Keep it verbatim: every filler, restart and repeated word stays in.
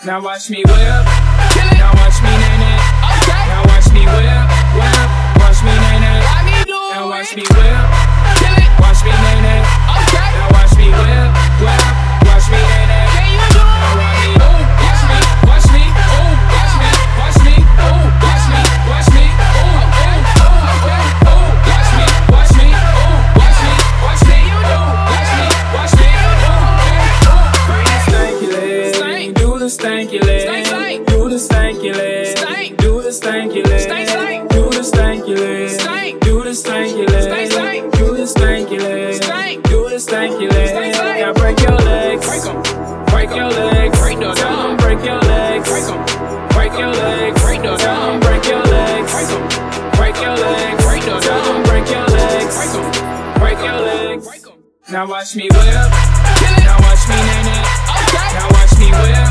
Now watch me whip. Now watch me nae nae. Okay. Now watch me whip, whip. Watch me nae nae. Why me do it? Now watch me whip. Kill it. Watch me nae nae. Okay. Now watch me whip, whip. Watch me nae nae. Can you do it? Now watch me, ooh, watch me, watch me, ooh, watch me, watch me, ooh, watch me, watch me, ooh, okay, ooh, okay, ooh, watch me, watch me, ooh, watch me, watch me, ooh, watch me, watch me, ooh, okay, ooh. Bring the stanky leg, Stank. do the stanky leg, Stank, stank. do the stanky leg, Stank. do the stanky leg, Stank, stank. do the stanky leg, Stank. do the stanky leg, Stank, stank. do the stanky leg, Stank. do the stanky leg. Stank, stank. Now break your legs, Break 'em. break your legs, Break the tell 'em drum. break your legs, Break 'em. break your legs, Break the tell 'em drum. break your legs, Break 'em. break your legs, Break the tell 'em drum. break your legs, Break 'em. break your legs. Break 'em. Now watch me whip, Kill it. now watch me nae nae, Okay. now watch me whip,